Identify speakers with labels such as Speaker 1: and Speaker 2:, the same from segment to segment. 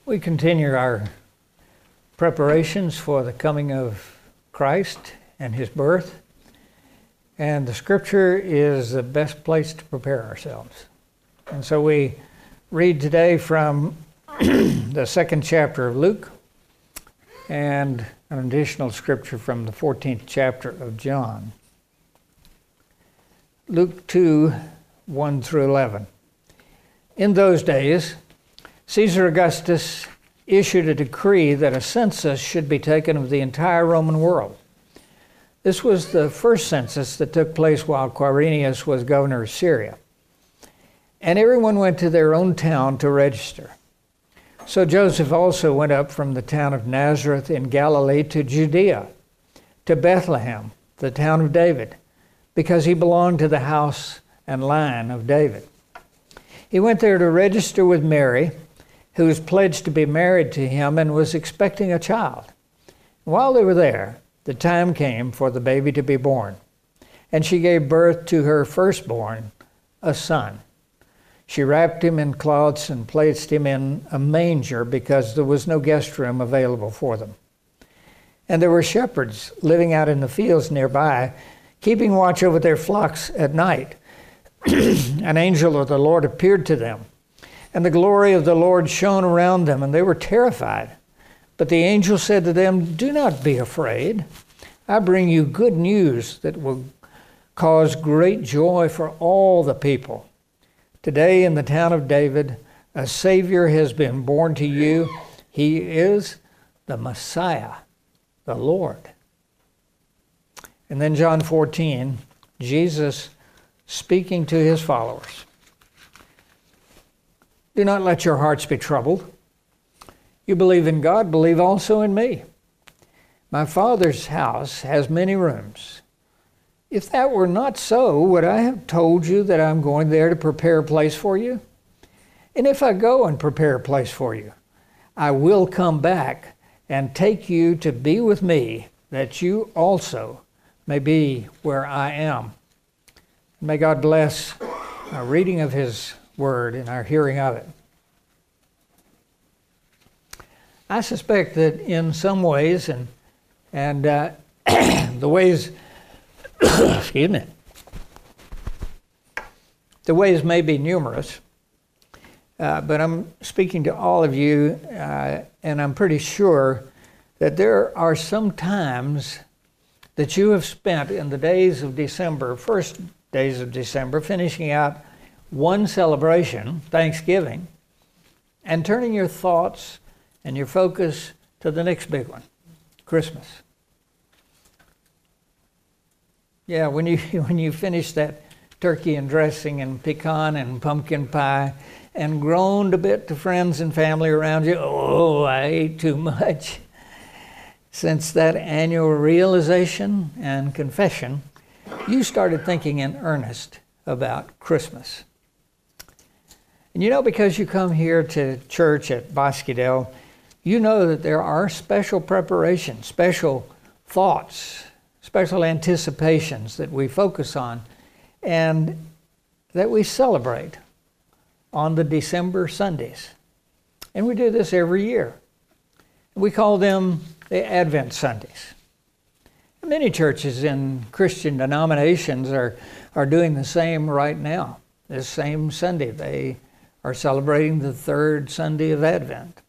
Speaker 1: We continue our preparations for the coming of Christ and his birth, and the scripture is the best place to prepare ourselves. And so we read today from the second chapter of Luke and an additional scripture from the 14th chapter of John. Luke 2, 1 through 11. In those days, Caesar Augustus issued a decree that a census should be taken of the entire Roman world. This was the first census that took place while Quirinius was governor of Syria. And everyone went to their own town to register. So Joseph also went up from the town of Nazareth in Galilee to Judea, to Bethlehem, the town of David, because he belonged to the house and line of David. He went there to register with Mary, who was pledged to be married to him and was expecting a child. While they were there, the time came for the baby to be born, and she gave birth to her firstborn, a son. She wrapped him in cloths and placed him in a manger because there was no guest room available for them. And there were shepherds living out in the fields nearby, keeping watch over their flocks at night. An angel of the Lord appeared to them, and the glory of the Lord shone around them, and they were terrified. But the angel said to them, "Do not be afraid. I bring you good news that will cause great joy for all the people. Today in the town of David, a Savior has been born to you. He is the Messiah, the Lord." And then John 14, Jesus speaking to his followers. "Do not let your hearts be troubled. You believe in God, believe also in me. My Father's house has many rooms. If that were not so, would I have told you that I'm going there to prepare a place for you? And if I go and prepare a place for you, I will come back and take you to be with me, that you also may be where I am." May God bless our reading of his word and our hearing of it. I suspect that in some ways, and the ways, excuse me, the ways may be numerous, but I'm speaking to all of you, and I'm pretty sure that there are some times that you have spent in the days of December, first days of December, finishing out one celebration, Thanksgiving, and turning your thoughts and your focus to the next big one, Christmas. Yeah, when you finish that turkey and dressing and pecan and pumpkin pie and groaned a bit to friends and family around you, "Oh, I ate too much." Since that annual realization and confession, you started thinking in earnest about Christmas. And you know, because you come here to church at Bosquedale, you know that there are special preparations, special thoughts, special anticipations that we focus on and that we celebrate on the December Sundays. And we do this every year. We call them the Advent Sundays. Many churches in Christian denominations are doing the same right now. This same Sunday, they are celebrating the third Sunday of Advent.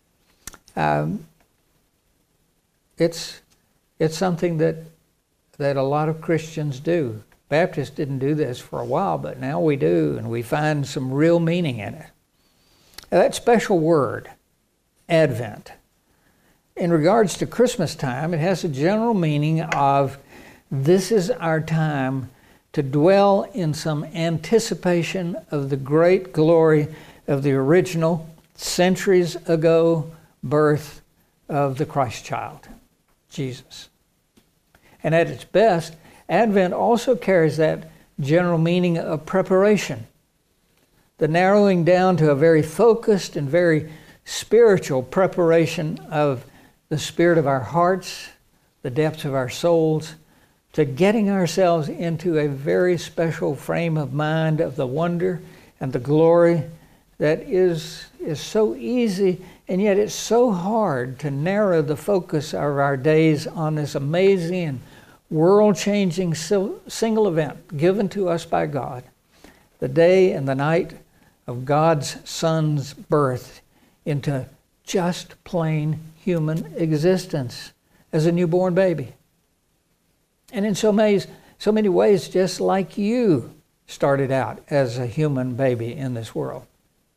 Speaker 1: It's something that a lot of Christians do. Baptists didn't do this for a while, but now we do, and we find some real meaning in it. Now, that special word, Advent, in regards to Christmas time, it has a general meaning of this is our time to dwell in some anticipation of the great glory of the original, centuries ago, birth of the Christ child, Jesus. And at its best, Advent also carries that general meaning of preparation, the narrowing down to a very focused and very spiritual preparation of the spirit of our hearts, the depths of our souls, to getting ourselves into a very special frame of mind of the wonder and the glory that is so easy And yet it's so hard to narrow the focus of our days on this amazing and world-changing single event given to us by God, the day and the night of God's Son's birth into just plain human existence as a newborn baby. And in so many ways, just like you started out as a human baby in this world.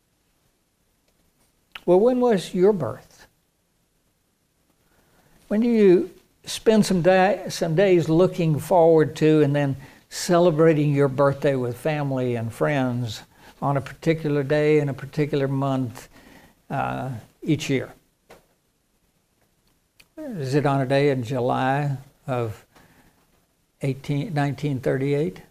Speaker 1: Well, when was your birth? When do you spend some days looking forward to and then celebrating your birthday with family and friends on a particular day in a particular month each year? Is it on a day in July of 1938?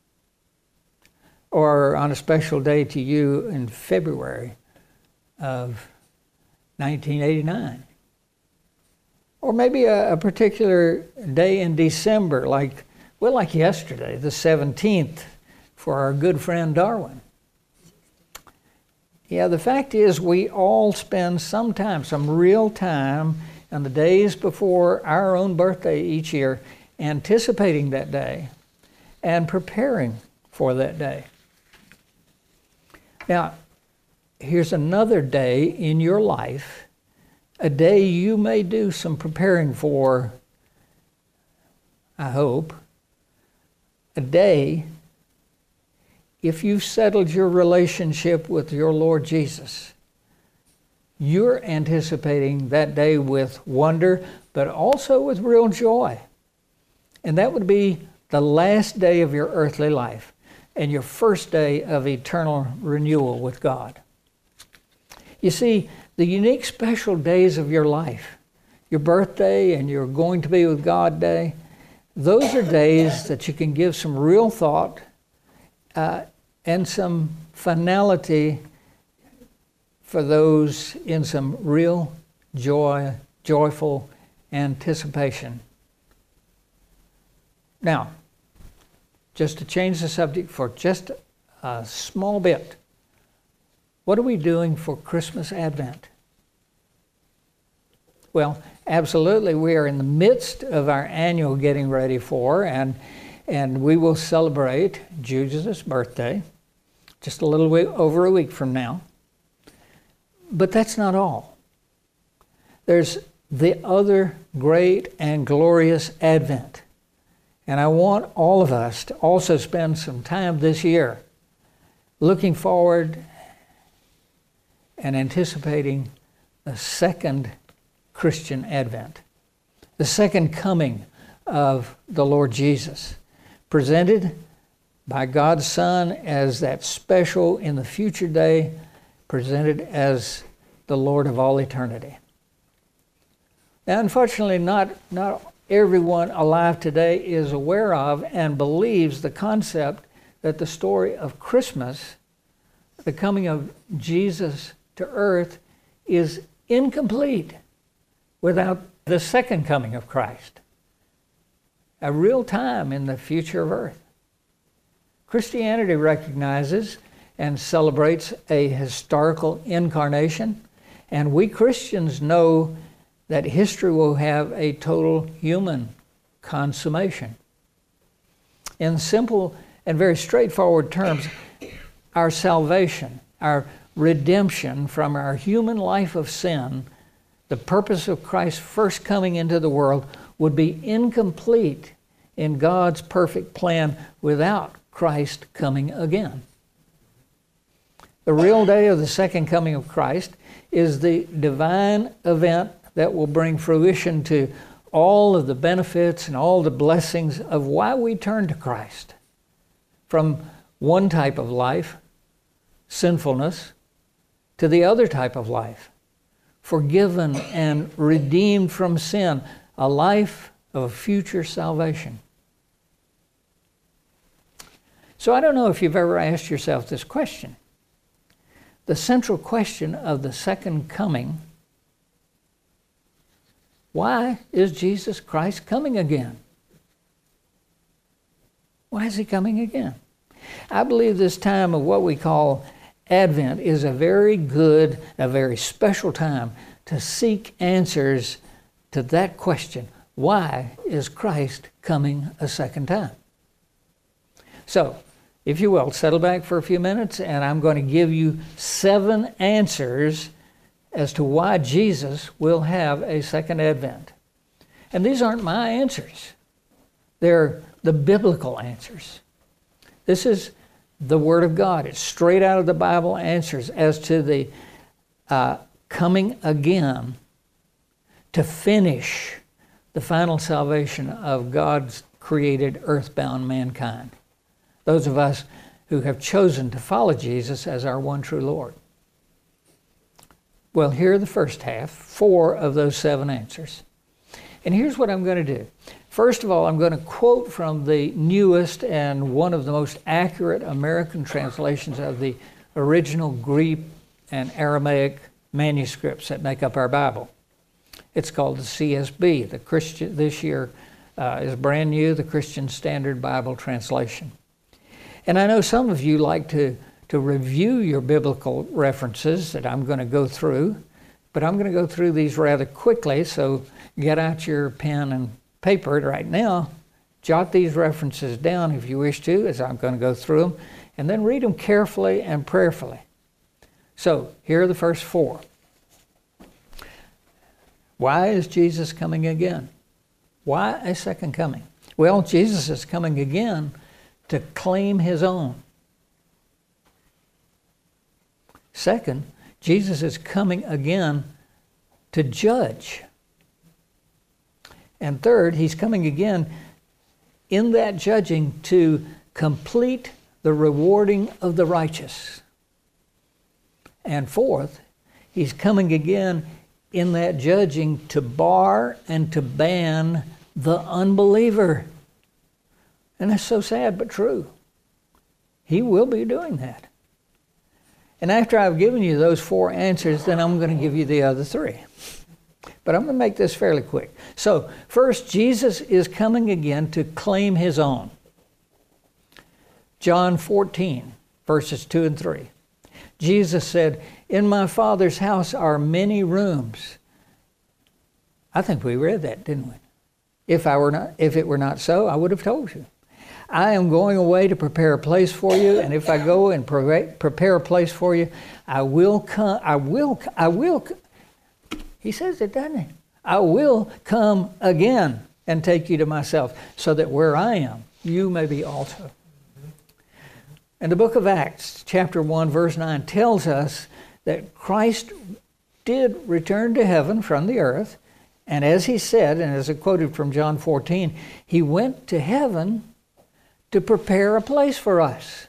Speaker 1: Or on a special day to you in February of 1989? Or maybe a particular day in December, like yesterday, the 17th, for our good friend Darwin. Yeah, the fact is we all spend some real time on the days before our own birthday each year, anticipating that day and preparing for that day. Now, here's another day in your life, a day you may do some preparing for, I hope. A day, if you've settled your relationship with your Lord Jesus, you're anticipating that day with wonder, but also with real joy. And that would be the last day of your earthly life and your first day of eternal renewal with God. You see, the unique special days of your life, your birthday and your going to be with God day, those are days that you can give some real thought and some finality for those in some real joyful anticipation. Now, just to change the subject for just a small bit, what are we doing for Christmas Advent? Well, absolutely, we are in the midst of our annual getting ready for, and we will celebrate Jesus' birthday just a little bit over a week from now. But that's not all. There's the other great and glorious Advent. And I want all of us to also spend some time this year looking forward and anticipating the second Christian Advent, the second coming of the Lord Jesus, presented by God's Son as that special in the future day, presented as the Lord of all eternity. Now, unfortunately, not everyone alive today is aware of and believes the concept that the story of Christmas, the coming of Jesus to earth, is incomplete without the second coming of Christ, a real time in the future of earth. Christianity recognizes and celebrates a historical incarnation, and we Christians know that history will have a total human consummation. In simple and very straightforward terms, our salvation, our redemption from our human life of sin, the purpose of Christ's first coming into the world, would be incomplete in God's perfect plan without Christ coming again. The real day of the second coming of Christ is the divine event that will bring fruition to all of the benefits and all the blessings of why we turn to Christ from one type of life, sinfulness, to the other type of life, forgiven and redeemed from sin, a life of future salvation. So I don't know if you've ever asked yourself this question. The central question of the second coming: why is Jesus Christ coming again? Why is he coming again? I believe this time of what we call Advent is a very good, a very special time to seek answers to that question. Why is Christ coming a second time? So, if you will, settle back for a few minutes, and I'm going to give you 7 answers as to why Jesus will have a second advent. And these aren't my answers. They're the biblical answers. This is the Word of God. It's straight out of the Bible answers as to the coming again to finish the final salvation of God's created earthbound mankind. Those of us who have chosen to follow Jesus as our one true Lord. Well, here are the first half, 4 of those 7 answers. And here's what I'm going to do. First of all, I'm going to quote from the newest and one of the most accurate American translations of the original Greek and Aramaic manuscripts that make up our Bible. It's called the CSB. The Christian this year is brand new, the Christian Standard Bible Translation. And I know some of you like to review your biblical references that I'm going to go through, but I'm going to go through these rather quickly, so get out your pen and paper right now. Jot these references down if you wish to, as I'm going to go through them, and then read them carefully and prayerfully. So, here are the first 4. Why is Jesus coming again? Why a second coming? Well, Jesus is coming again to claim his own. Second, Jesus is coming again to judge. And third, he's coming again in that judging to complete the rewarding of the righteous. And fourth, he's coming again in that judging to bar and to ban the unbeliever. And that's so sad but true. He will be doing that. And after I've given you those 4 answers, then I'm going to give you the other 3. But I'm going to make this fairly quick. So, first, Jesus is coming again to claim his own. John 14, verses 2 and 3. Jesus said, "In my Father's house are many rooms." I think we read that, didn't we? If it were not so, I would have told you. "I am going away to prepare a place for you, and if I go and prepare a place for you, I will come. He says it, doesn't he? "I will come again and take you to myself, so that where I am, you may be also." And the book of Acts, chapter 1, verse 9, tells us that Christ did return to heaven from the earth, and as he said, and as I quoted from John 14, he went to heaven to prepare a place for us,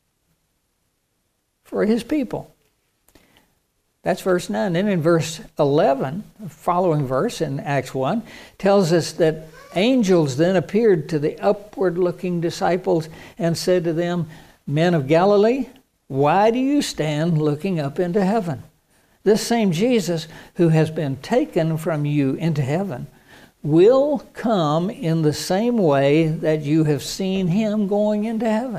Speaker 1: for his people. That's verse 9. Then in verse 11, the following verse in Acts 1, tells us that angels then appeared to the upward-looking disciples and said to them, "Men of Galilee, why do you stand looking up into heaven? This same Jesus who has been taken from you into heaven will come in the same way that you have seen him going into heaven."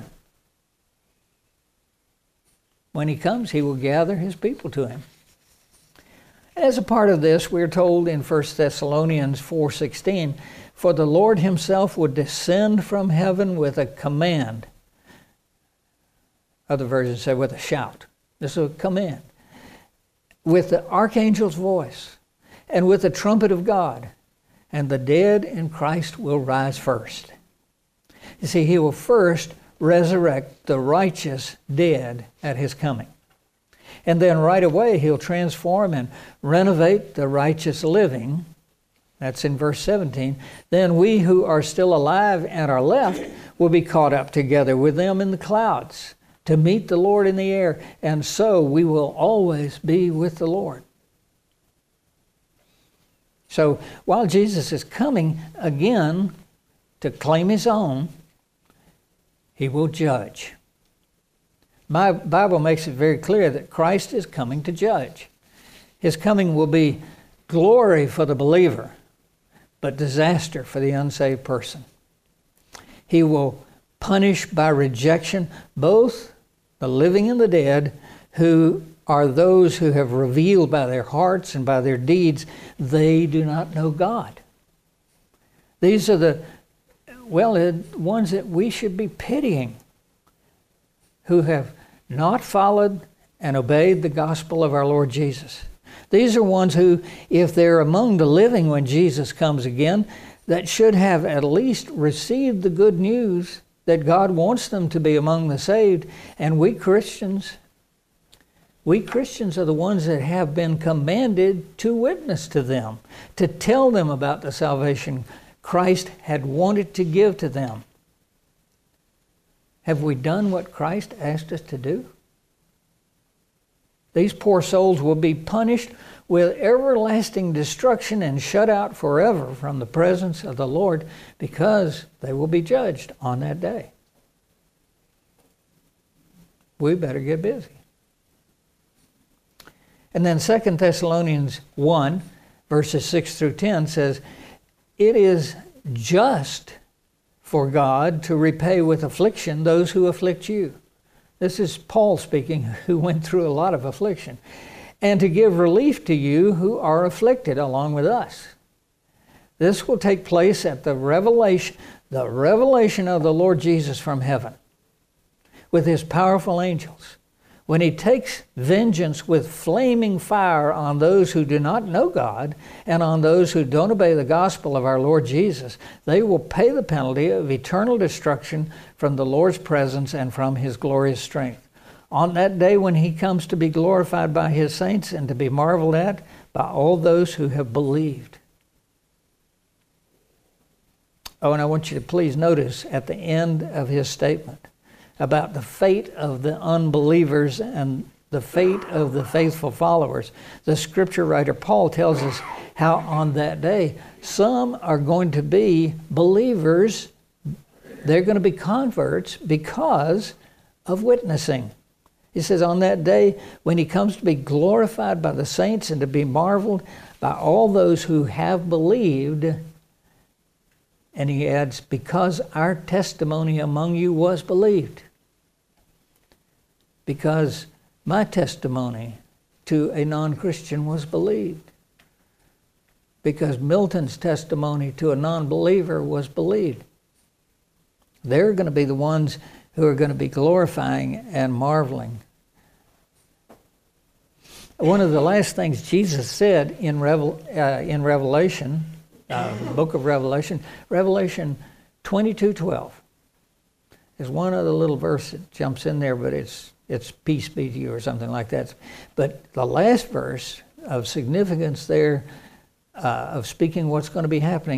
Speaker 1: When he comes, he will gather his people to him. As a part of this, we're told in 1 Thessalonians 4:16, "For the Lord himself would descend from heaven with a command." Other versions say with a shout. This is a command. "With the archangel's voice and with the trumpet of God, and the dead in Christ will rise first." You see, he will first resurrect the righteous dead at his coming. And then right away he'll transform and renovate the righteous living. That's in verse 17. "Then we who are still alive and are left will be caught up together with them in the clouds to meet the Lord in the air, and so we will always be with the Lord." So while Jesus is coming again to claim his own, he will judge. My Bible makes it very clear that Christ is coming to judge. His coming will be glory for the believer, but disaster for the unsaved person. He will punish by rejection both the living and the dead who are those who have revealed by their hearts and by their deeds they do not know God. These are the ones that we should be pitying, who have not followed and obeyed the gospel of our Lord Jesus. These are ones who, if they're among the living when Jesus comes again, that should have at least received the good news that God wants them to be among the saved. And we Christians are the ones that have been commanded to witness to them, to tell them about the salvation Christ had wanted to give to them. Have we done what Christ asked us to do? These poor souls will be punished with everlasting destruction and shut out forever from the presence of the Lord, because they will be judged on that day. We better get busy. And then 2 Thessalonians 1, verses 6 through 10 says, "It is just for God to repay with affliction those who afflict you." This is Paul speaking, who went through a lot of affliction. "And to give relief to you who are afflicted along with us. This will take place at the revelation of the Lord Jesus from heaven, with his powerful angels, when he takes vengeance with flaming fire on those who do not know God and on those who don't obey the gospel of our Lord Jesus. They will pay the penalty of eternal destruction from the Lord's presence and from his glorious strength. On that day when he comes to be glorified by his saints and to be marveled at by all those who have believed." Oh, and I want you to please notice at the end of his statement about the fate of the unbelievers and the fate of the faithful followers, the scripture writer Paul tells us how on that day some are going to be believers. They're going to be converts because of witnessing. He says on that day when he comes to be glorified by the saints and to be marveled by all those who have believed. And he adds, because our testimony among you was believed. Because my testimony to a non-Christian was believed. Because Milton's testimony to a non-believer was believed. They're going to be the ones who are going to be glorifying and marveling. One of the last things Jesus said in Revelation, the book of Revelation, Revelation 22:12. There's one other little verse that jumps in there, but it's peace be to you or something like that. But the last verse of significance there, of speaking what's going to be happening,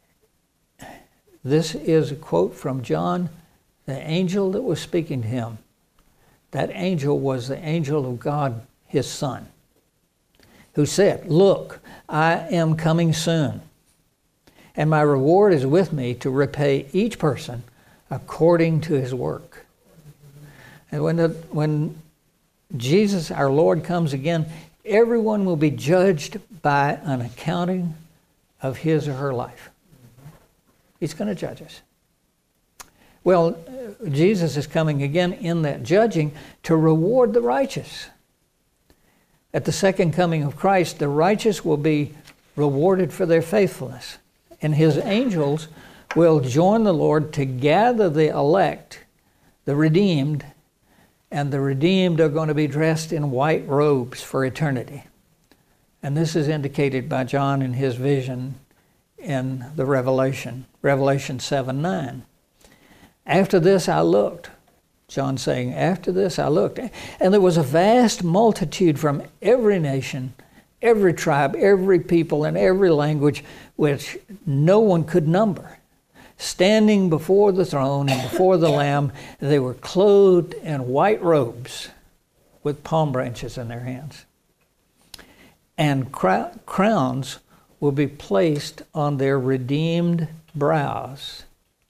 Speaker 1: this is a quote from John, the angel that was speaking to him. That angel was the angel of God, his son, who said, "Look, I am coming soon, and my reward is with me to repay each person according to his work." And when Jesus, our Lord, comes again, everyone will be judged by an accounting of his or her life. He's going to judge us. Well, Jesus is coming again in that judging to reward the righteous. At the second coming of Christ, the righteous will be rewarded for their faithfulness. And his angels will join the Lord to gather the elect, the redeemed, and the redeemed are going to be dressed in white robes for eternity. And this is indicated by John in his vision in the Revelation 7:9. "After this I looked," John saying, "after this I looked, and there was a vast multitude from every nation, every tribe, every people, and every language, which no one could number, standing before the throne and before the Lamb. They were clothed in white robes with palm branches in their hands. And crowns will be placed on their redeemed brows."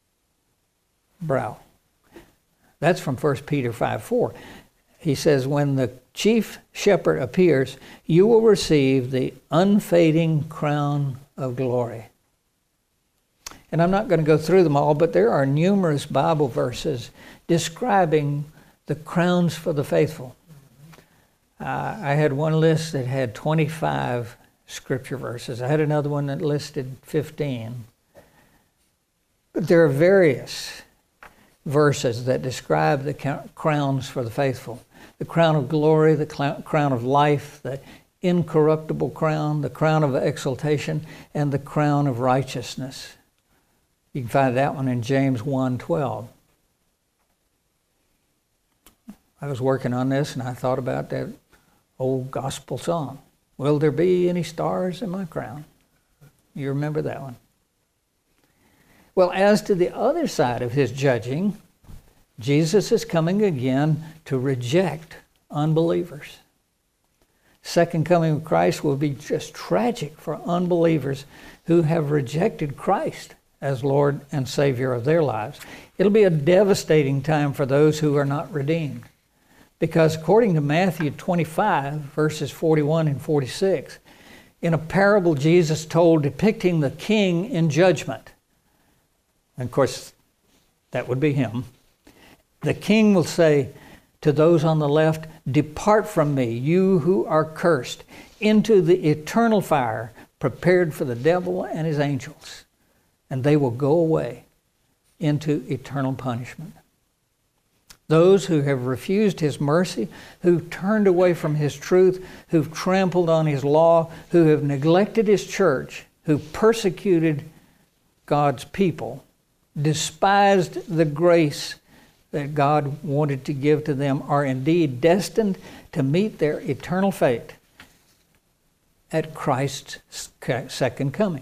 Speaker 1: Brow. That's from 1 Peter 5:4. He says, "When the chief shepherd appears, you will receive the unfading crown of glory." And I'm not going to go through them all, but there are numerous Bible verses describing the crowns for the faithful. I had one list that had 25 scripture verses. I had another one that listed 15. But there are various verses that describe the crowns for the faithful. The crown of glory, the crown of life, the incorruptible crown, the crown of exaltation, and the crown of righteousness. You can find that one in James 1:12. I was working on this and I thought about that old gospel song. Will there be any stars in my crown? You remember that one? Well, as to the other side of his judging, Jesus is coming again to reject unbelievers. Second coming of Christ will be just tragic for unbelievers who have rejected Christ as Lord and Savior of their lives. It'll be a devastating time for those who are not redeemed. Because according to Matthew 25, verses 41 and 46, in a parable Jesus told depicting the king in judgment, and of course that would be him, the king will say to those on the left, "Depart from me, you who are cursed, into the eternal fire prepared for the devil and his angels." And they will go away into eternal punishment. Those who have refused his mercy, who've turned away from his truth, who've trampled on his law, who have neglected his church, who persecuted God's people, despised the grace that God wanted to give to them, are indeed destined to meet their eternal fate at Christ's second coming.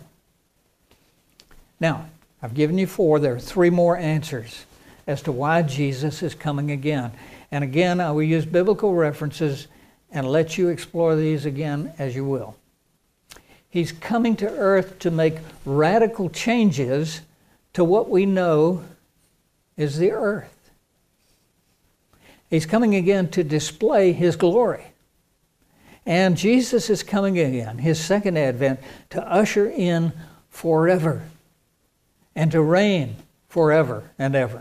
Speaker 1: Now, I've given you 4. There are 3 more answers as to why Jesus is coming again. And again, I will use biblical references and let you explore these again as you will. He's coming to earth to make radical changes to what we know is the earth. He's coming again to display his glory. And Jesus is coming again, his second advent, to usher in forever and to reign forever and ever.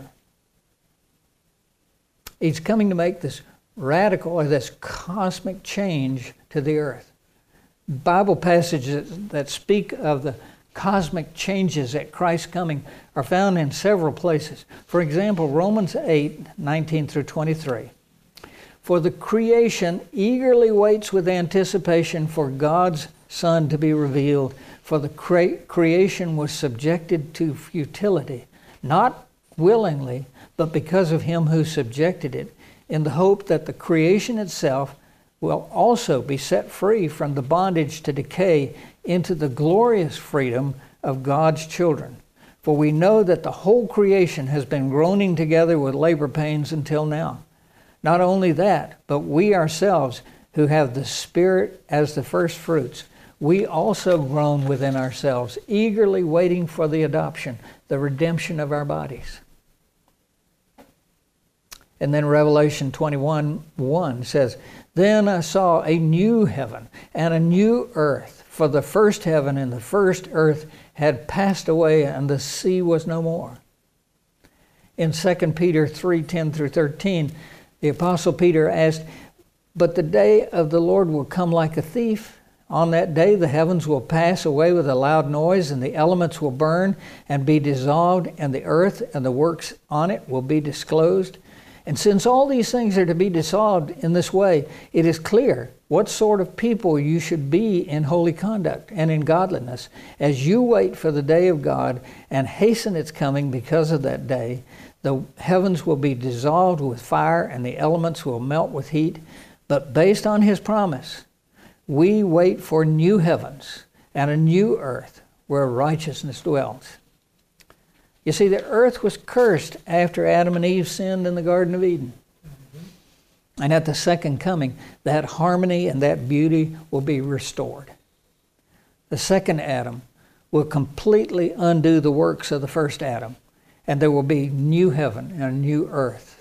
Speaker 1: He's coming to make this radical or this cosmic change to the earth. Bible passages that speak of the cosmic changes at Christ's coming are found in several places. For example, Romans 8:19 through 23. For the creation eagerly waits with anticipation for God's Son to be revealed. For the creation was subjected to futility, not willingly, but because of him who subjected it, in the hope that the creation itself will also be set free from the bondage to decay into the glorious freedom of God's children. For we know that the whole creation has been groaning together with labor pains until now. Not only that, but we ourselves who have the Spirit as the first fruits, we also groan within ourselves, eagerly waiting for the adoption, the redemption of our bodies. And then Revelation 21:1 says, Then I saw a new heaven and a new earth, for the first heaven and the first earth had passed away, and the sea was no more. In 2 Peter 3:10 through 13, the Apostle Peter asked, But the day of the Lord will come like a thief. On that day the heavens will pass away with a loud noise, and the elements will burn and be dissolved, and the earth and the works on it will be disclosed. And since all these things are to be dissolved in this way, it is clear what sort of people you should be in holy conduct and in godliness, as you wait for the day of God and hasten its coming. Because of that day, the heavens will be dissolved with fire, and the elements will melt with heat. But based on his promise, we wait for new heavens and a new earth where righteousness dwells. You see, the earth was cursed after Adam and Eve sinned in the Garden of Eden. And at the second coming, that harmony and that beauty will be restored. The second Adam will completely undo the works of the first Adam, and there will be new heaven and a new earth.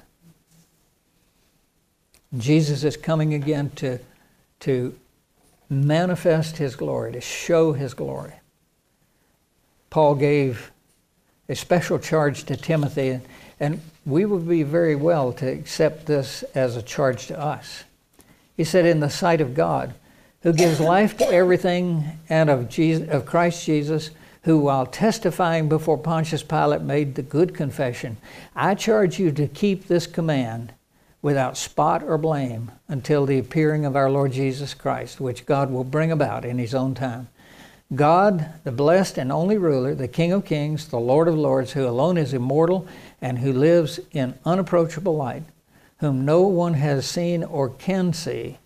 Speaker 1: Jesus is coming again to manifest his glory, to show his glory. Paul gave a special charge to Timothy, and we would be very well to accept this as a charge to us. He said, in the sight of God, who gives life to everything, and of Christ Jesus, who while testifying before Pontius Pilate made the good confession, I charge you to keep this command without spot or blame until the appearing of our Lord Jesus Christ, which God will bring about in his own time. God, the blessed and only ruler, the King of kings, the Lord of lords, who alone is immortal and who lives in unapproachable light, whom no one has seen or can see.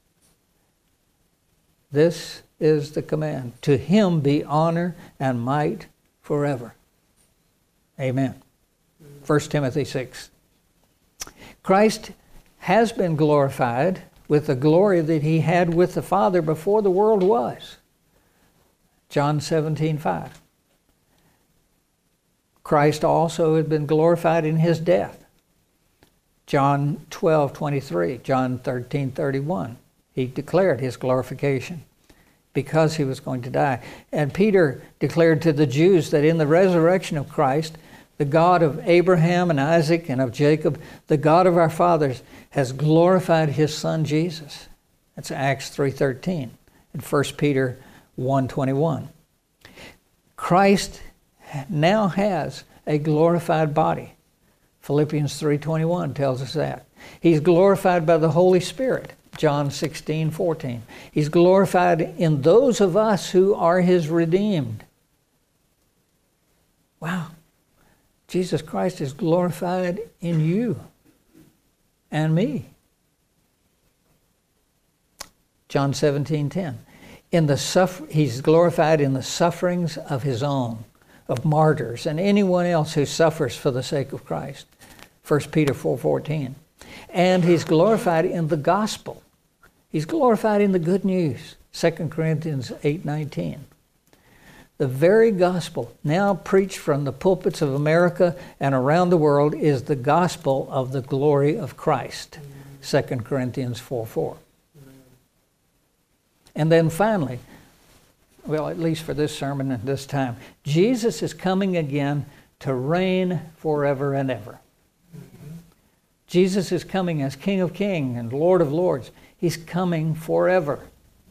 Speaker 1: This is the command. To him be honor and might forever. Amen. 1 Timothy 6. Christ has been glorified with the glory that he had with the Father before the world was. John 17:5. Christ also had been glorified in his death. John 12:23, John 13:31. He declared his glorification because he was going to die. And Peter declared to the Jews that in the resurrection of Christ, the God of Abraham and Isaac and of Jacob, the God of our fathers, has glorified his Son Jesus. That's Acts 3:13 and 1 Peter 1:21. Christ now has a glorified body. Philippians 3:21 tells us that. He's glorified by the Holy Spirit. John 16:14. He's glorified in those of us who are his redeemed. Wow. Jesus Christ is glorified in you and me. John 17:10. He's glorified in the sufferings of his own, of martyrs, and anyone else who suffers for the sake of Christ. 1 Peter 4:14. And he's glorified in the gospel. He's glorified in the good news. 2 Corinthians 8:19. The very gospel now preached from the pulpits of America and around the world is the gospel of the glory of Christ. 2 Corinthians 4:4. And then finally, well, at least for this sermon at this time, Jesus is coming again to reign forever and ever. Jesus is coming as King of kings and Lord of lords. He's coming forever.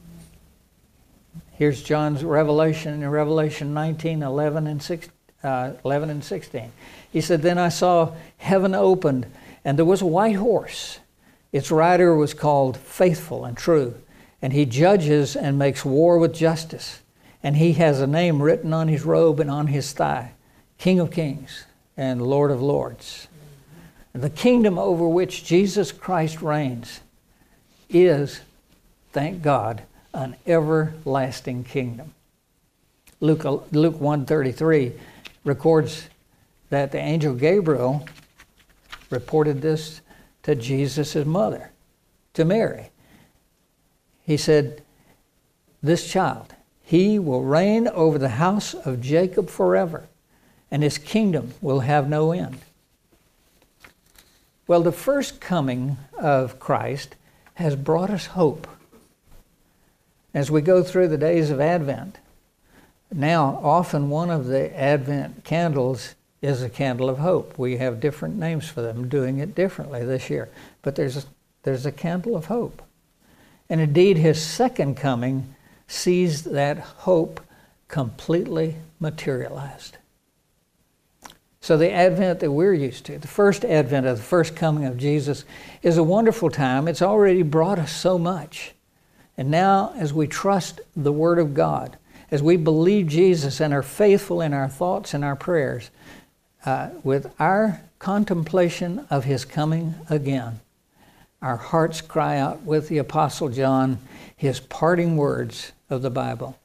Speaker 1: Here's John's revelation in Revelation 19:11 and 16. He said, Then I saw heaven opened, and there was a white horse. Its rider was called Faithful and True, and he judges and makes war with justice. And he has a name written on his robe and on his thigh, King of Kings and Lord of Lords. And the kingdom over which Jesus Christ reigns is, thank God, an everlasting kingdom. Luke 1:33 records that the angel Gabriel reported this to Jesus' mother, to Mary. He said, This child, he will reign over the house of Jacob forever, and his kingdom will have no end. Well, the first coming of Christ has brought us hope. As we go through the days of Advent, now often one of the Advent candles is a candle of hope. We have different names for them, doing it differently this year. But there's a candle of hope. And indeed, his second coming sees that hope completely materialized. So the Advent that we're used to, the first Advent of the first coming of Jesus, is a wonderful time. It's already brought us so much. And now, as we trust the Word of God, as we believe Jesus and are faithful in our thoughts and our prayers, with our contemplation of his coming again, our hearts cry out with the Apostle John, his parting words of the Bible.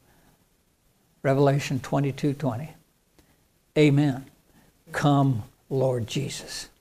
Speaker 1: Revelation 22:20. Amen. Come, Lord Jesus.